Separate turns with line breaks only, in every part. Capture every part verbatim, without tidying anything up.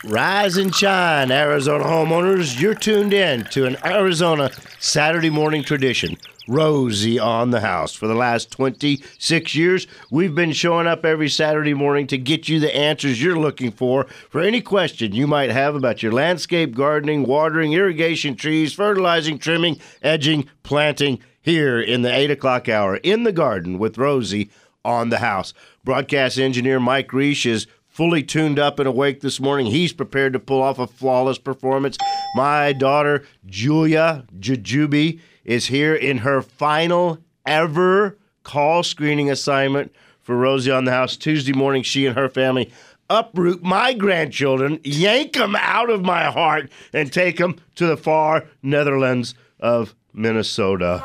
Rise and shine, Arizona homeowners. You're tuned in to an Arizona Saturday morning tradition, Rosie on the House. For the last twenty-six years, we've been showing up every Saturday morning to get you the answers you're looking for for any question you might have about your landscape, gardening, watering, irrigation, trees, fertilizing, trimming, edging, planting, here in the eight o'clock hour in the garden with Rosie on the House. Broadcast engineer Mike Reish is fully tuned up and awake this morning. He's prepared to pull off a flawless performance. My daughter, Julia Jujubee, is here in her final ever call screening assignment for Rosie on the House. Tuesday morning, she and her family uproot my grandchildren, yank them out of my heart, and take them to the far Netherlands of Minnesota.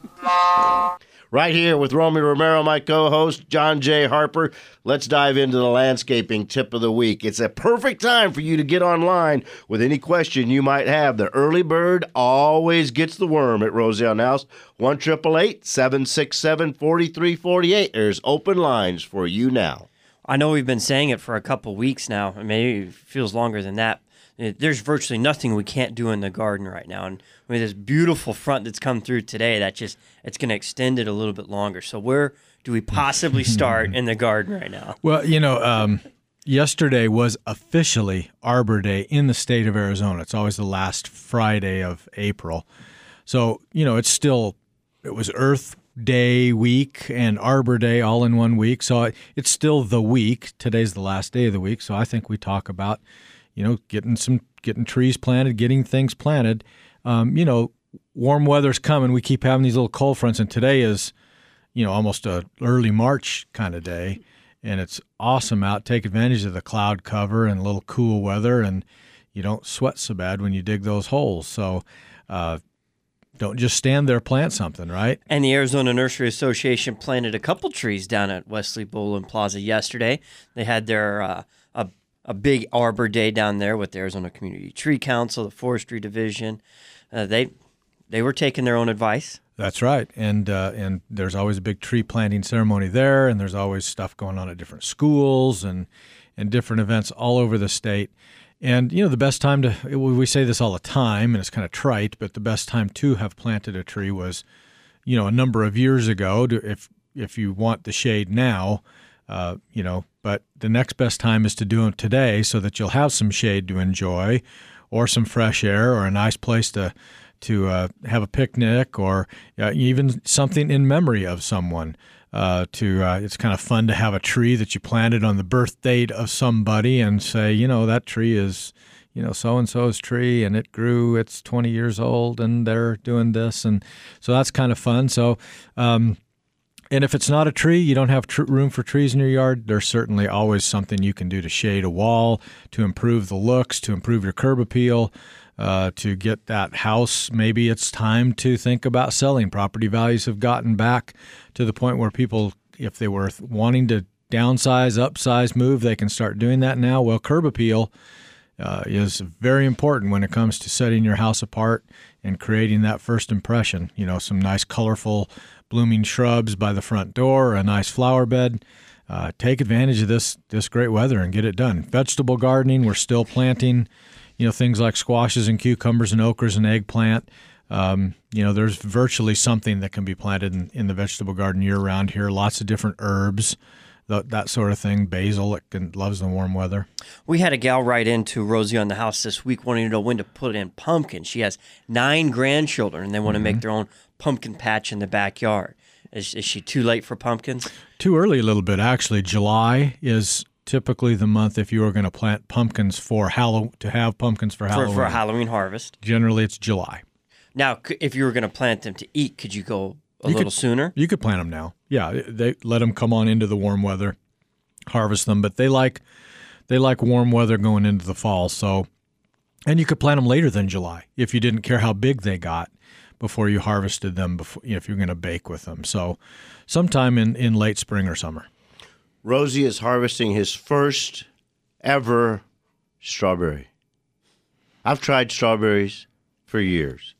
Right here with Romy Romero, my co-host, John J. Harper. Let's dive into the landscaping tip of the week. It's a perfect time for you to get online with any question you might have. The early bird always gets the worm at Rosie on the House. one eight eight eight, seven six seven, four three four eight. There's open lines for you now.
I know we've been saying it for a couple weeks now. Maybe it feels longer than that. There's virtually nothing we can't do in the garden right now. And with this beautiful front that's come through today, that just it's going to extend it a little bit longer. So where do we possibly start in the garden right now?
Well, you know, um, yesterday was officially Arbor Day in the state of Arizona. It's always the last Friday of April. So, you know, it's still, it was Earth Day week and Arbor Day all in one week. So it's still the week. Today's the last day of the week. So I think we talk about, you know, getting some, getting trees planted, getting things planted. Um, you know, warm weather's coming. We keep having these little cold fronts, and today is, you know, almost a early March kind of day, and it's awesome out. Take advantage of the cloud cover and a little cool weather, and you don't sweat so bad when you dig those holes. So uh, don't just stand there, plant something, right?
And the Arizona Nursery Association planted a couple trees down at Wesley Boland Plaza yesterday. They had their uh, a a big Arbor Day down there with the Arizona Community Tree Council, the Forestry Division. Uh, they they were taking their own advice.
That's right, and uh, and there's always a big tree planting ceremony there, and there's always stuff going on at different schools and and different events all over the state. And you know, the best time to we say this all the time, and it's kind of trite, but the best time to have planted a tree was, you know, a number of years ago. To, if if you want the shade now, uh, you know, but the next best time is to do it today, so that you'll have some shade to enjoy, or some fresh air, or a nice place to to uh, have a picnic, or uh, even something in memory of someone. Uh, to uh, it's kind of fun to have a tree that you planted on the birth date of somebody and say, you know, that tree is, you know, so-and-so's tree, and it grew, it's twenty years old, and they're doing this. And so that's kind of fun. So, um, and if it's not a tree, you don't have tr- room for trees in your yard, there's certainly always something you can do to shade a wall, to improve the looks, to improve your curb appeal, uh, to get that house. Maybe it's time to think about selling. Property values have gotten back to the point where people, if they were wanting to downsize, upsize, move, they can start doing that now. Well, curb appeal uh, is very important when it comes to setting your house apart and creating that first impression. You know, some nice colorful blooming shrubs by the front door, a nice flower bed. Uh, take advantage of this this great weather and get it done. Vegetable gardening, we're still planting, you know, things like squashes and cucumbers and okras and eggplant. Um, you know, there's virtually something that can be planted in, in the vegetable garden year-round here. Lots of different herbs, th- that sort of thing. Basil, it can, loves the warm weather.
We had a gal write into Rosie on the House this week wanting to know when to put in pumpkins. She has nine grandchildren, and they want to mm-hmm. make their own pumpkin patch in the backyard. Is, is she too late for pumpkins?
Too early a little bit, actually. July is typically the month if you are going to plant pumpkins for Hallow to have pumpkins for Halloween.
For, for a Halloween harvest.
Generally, it's July.
Now, if you were going to plant them to eat, could you go a
you
little
could,
sooner?
You could plant them now. Yeah, they let them come on into the warm weather, harvest them. But they like they like warm weather going into the fall. So, and you could plant them later than July if you didn't care how big they got before you harvested them. Before, you know, if you're going to bake with them, so sometime in, in late spring or summer.
Rosie is harvesting his first ever strawberry. I've tried strawberries for years.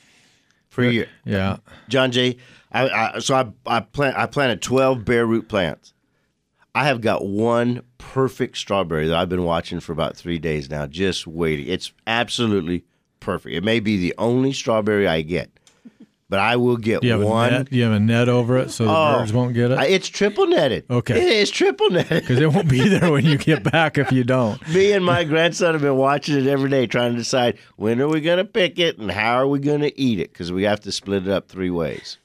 For a year.
Yeah.
John J., I, I, so I, I, plant, I planted twelve bare root plants. I have got one perfect strawberry that I've been watching for about three days now, just waiting. It's absolutely perfect. It may be the only strawberry I get, but I will get
Do you have
one.
A net? Do you have a net over it so the
Oh,
birds won't get it?
I- It's triple netted.
Okay.
It is triple netted.
Because it won't be there when you get back if you don't.
Me and my grandson have been watching it every day, trying to decide when are we going to pick it and how are we going to eat it, because we have to split it up three ways.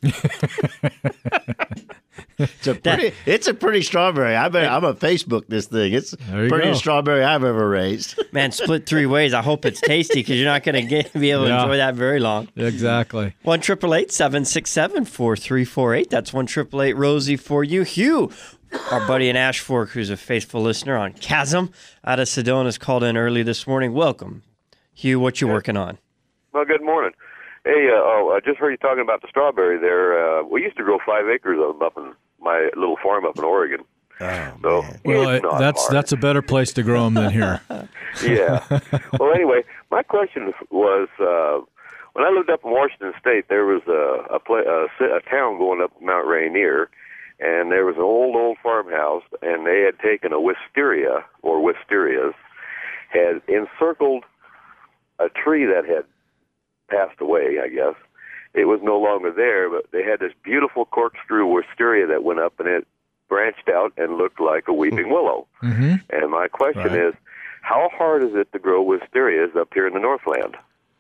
It's a pretty, it's a pretty strawberry. I bet I'm gonna Facebook this thing. It's the
There you
prettiest
go.
strawberry I've ever raised.
Man, split three ways. I hope it's tasty because you're not going to be able to
Yeah.
enjoy that very long.
Exactly.
One triple eight seven six seven four three four eight. That's one triple eight Rosie for you. Hugh, our buddy in Ash Fork, who's a faithful listener on Chasm out of Sedona, has called in early this morning. Welcome, Hugh. What you working on?
Well, good morning. Hey, uh, oh, I just heard you talking about the strawberry there. Uh, we used to grow five acres of them up in my little farm up in Oregon.
Oh,
So
man.
Well,
it's
it,
not
that's
hard.
that's a better place to grow them than here.
Yeah. Well, anyway, my question was, uh, when I lived up in Washington State, there was a a, pla a, ci- a town going up Mount Rainier, and there was an old, old farmhouse, and they had taken a wisteria, or wisterias, had encircled a tree that had passed away, I guess. It was no longer there, but they had this beautiful corkscrew wisteria that went up, and it branched out and looked like a weeping willow.
Mm-hmm.
And my question
Right.
is, how hard is it to grow wisterias up here in the Northland?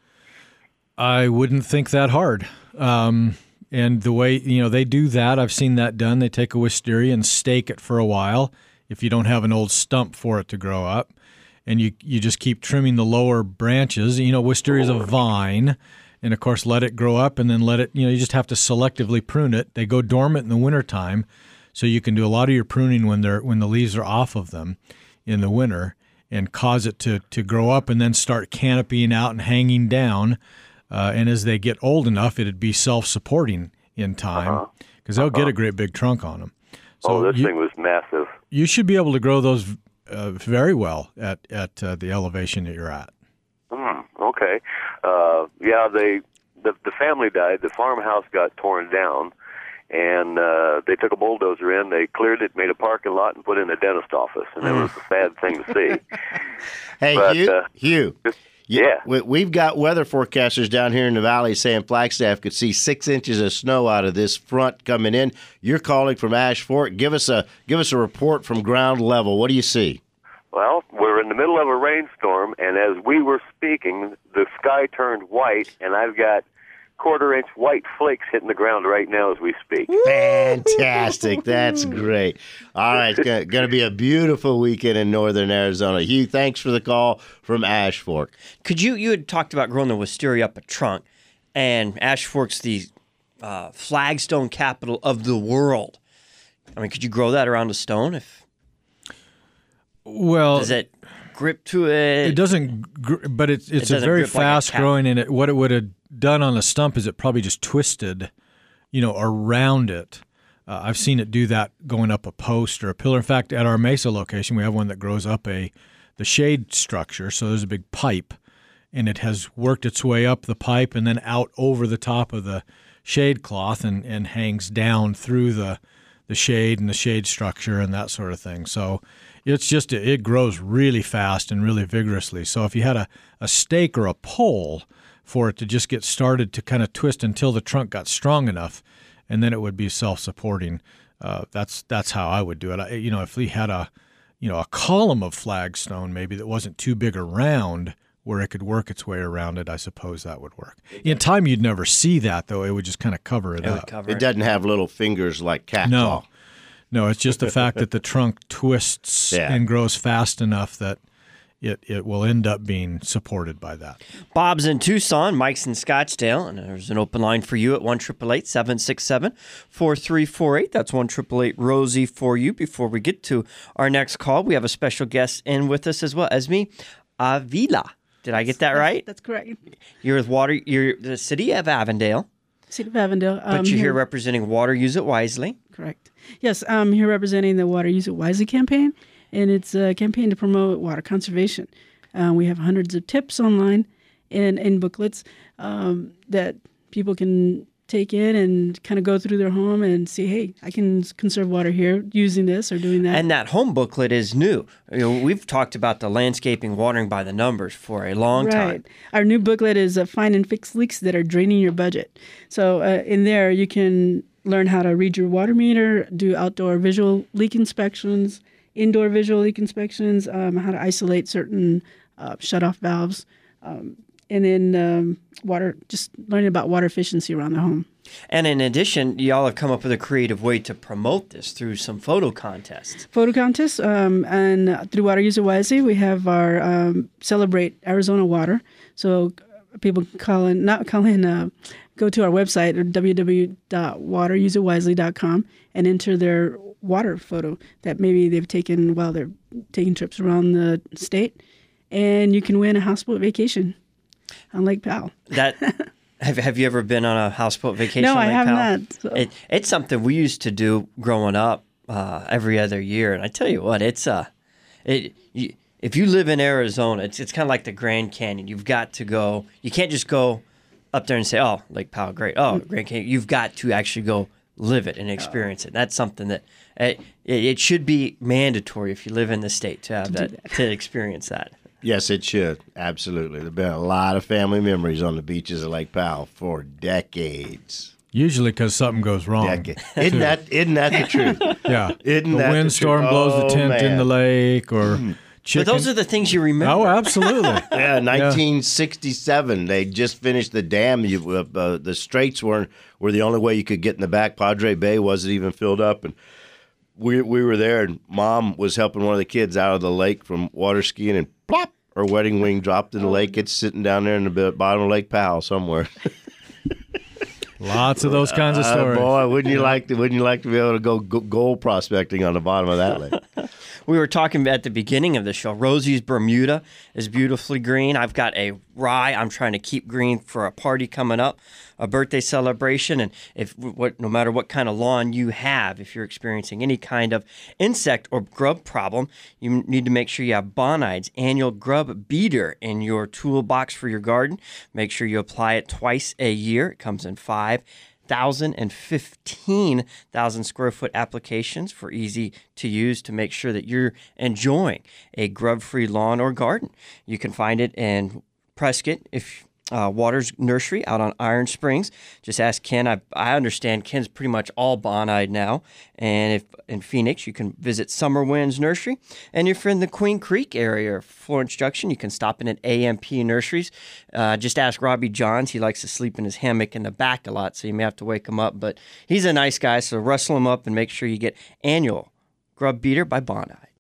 I wouldn't think that hard. Um, and the way, you know, they do that, I've seen that done. They take a wisteria and stake it for a while if you don't have an old stump for it to grow up. And you, you just keep trimming the lower branches. You know, wisteria is a vine. And, of course, let it grow up and then let it, you know, you just have to selectively prune it. They go dormant in the wintertime, so you can do a lot of your pruning when they're when the leaves are off of them in the winter and cause it to, to grow up and then start canopying out and hanging down. Uh, and as they get old enough, it'd be self-supporting in time because they'll get a great big trunk on them. So
oh, this
you,
thing was massive.
you should be able to grow those uh, very well at, at uh, the elevation that you're at.
Hmm, okay. Uh, yeah, they the, the family died. The farmhouse got torn down, and uh, they took a bulldozer in. They cleared it, made a parking lot, and put in a dentist office. And it was a sad thing to see.
Hey,
But,
Hugh.
uh,
Hugh.
just-
y-
yeah.
We, we've got weather forecasters down here in the valley saying Flagstaff could see six inches of snow out of this front coming in. You're calling from Ash Fork. Give us a give us a report from ground level. What do you see?
Well, we're in the middle of a rainstorm, and as we were speaking, the sky turned white, and I've got quarter-inch white flakes hitting the ground right now as we speak.
Fantastic. That's great. All right. It's going to be a beautiful weekend in northern Arizona. Hugh, thanks for the call from Ash Fork.
Could you you had talked about growing the wisteria up a trunk, and Ash Fork's the uh, flagstone capital of the world. I mean, could you grow that around a stone? If
Well,
does it grip to it?
It doesn't, gr- but it's it's a
doesn't
very
grip like a
fast
cap.
growing. And it, what it would have done on a stump is it probably just twisted, you know, around it. Uh, I've seen it do that going up a post or a pillar. In fact, at our Mesa location, we have one that grows up a the shade structure. So there's a big pipe, and it has worked its way up the pipe and then out over the top of the shade cloth and, and hangs down through the the shade and the shade structure and that sort of thing. So it's just, it grows really fast and really vigorously. So if you had a, a stake or a pole for it to just get started to kind of twist until the trunk got strong enough, and then it would be self-supporting. Uh, that's that's how I would do it. I, you know, if we had a, you know, a column of flagstone maybe that wasn't too big around where it could work its way around it, I suppose that would work. In time, you'd never see that, though. It would just kind of cover it
It would
up.
cover
It doesn't have little fingers like cat
No,
claw.
no, it's just the fact that the trunk twists
Yeah.
and grows fast enough that it, it will end up being supported by that.
Bob's in Tucson, Mike's in Scottsdale, and there's an open line for you at one triple eight seven six seven four three four eight. That's one triple eight Rosie for you. Before we get to our next call, we have a special guest in with us as well, Esme Avila. Did I get that right?
That's correct.
You're with Water. You're the city of Avondale,
City of Avondale.
but
um,
you're here representing Water Use It Wisely.
Correct. Yes, I'm here representing the Water Use It Wisely campaign, and it's a campaign to promote water conservation. Uh, we have hundreds of tips online and, and booklets um, that people can take in and kind of go through their home and see, hey, I can conserve water here using this or doing that.
And that home booklet is new. You know, we've talked about the landscaping watering by the numbers for a long
right.
time.
Our new booklet is uh, Find and Fix Leaks That Are Draining Your Budget. So uh, in there, you can learn how to read your water meter, do outdoor visual leak inspections, indoor visual leak inspections, um, how to isolate certain uh, shutoff valves, um, and then um, water, just learning about water efficiency around the home.
And in addition, y'all have come up with a creative way to promote this through some photo contests.
Photo contests, um, and uh, through Water User Wisely, we have our um, Celebrate Arizona Water. So uh, people can call in, not call in, uh, go to our website, w w w dot water user wisely dot com, and enter their water photo that maybe they've taken while they're taking trips around the state. And you can win a houseboat vacation on Lake Powell.
That have have you ever been on a houseboat vacation?
No,
on
I
Lake
have
Powell?
not. So.
It, it's something we used to do growing up uh, every other year, and I tell you what, it's uh, it. You, if you live in Arizona, it's it's kind of like the Grand Canyon. You've got to go. You can't just go up there and say, "Oh, Lake Powell, great." Oh, Grand Canyon. You've got to actually go live it and experience it. That's something that it, it should be mandatory if you live in the state to have that, that to experience that.
Yes, it should. Absolutely. There have been a lot of family memories on the beaches of Lake Powell for decades.
Usually because something goes wrong.
Decades. Isn't that, isn't that the truth?
Yeah.
Isn't
the
that
windstorm
the truth?
blows the
Oh,
tent in
man.
the lake or chicken.
But those are the things you remember.
Oh, absolutely.
Yeah, nineteen sixty-seven. They just finished the dam. You, uh, uh, the straits were were the only way you could get in the back. Padre Bay wasn't even filled up, and we we were there. And Mom was helping one of the kids out of the lake from water skiing, and plop, her wedding wing dropped in the lake. It's sitting down there in the bottom of Lake Powell somewhere.
Lots of those kinds of
Uh,
stories.
boy, wouldn't you like to? Wouldn't you like to be able to go go gold prospecting on the bottom of that lake?
We were talking at the beginning of the show. Rosie's Bermuda is beautifully green. I've got a rye I'm trying to keep green for a party coming up, a birthday celebration. And if what, no matter what kind of lawn you have, if you're experiencing any kind of insect or grub problem, you need to make sure you have Bonide's annual grub beater in your toolbox for your garden. Make sure you apply it twice a year. It comes in five thousand and fifteen thousand square foot applications for easy to use to make sure that you're enjoying a grub-free lawn or garden. You can find it in Prescott if uh, Waters Nursery out on Iron Springs. Just ask Ken. I, I understand Ken's pretty much all Bonide now. And if in Phoenix, you can visit Summer Winds Nursery. And if you're in the Queen Creek area, Florence Junction, you can stop in at A M P Nurseries. Uh, just ask Robbie Johns. He likes to sleep in his hammock in the back a lot, so you may have to wake him up. But he's a nice guy, so rustle him up and make sure you get annual Grub Beater by Bonide.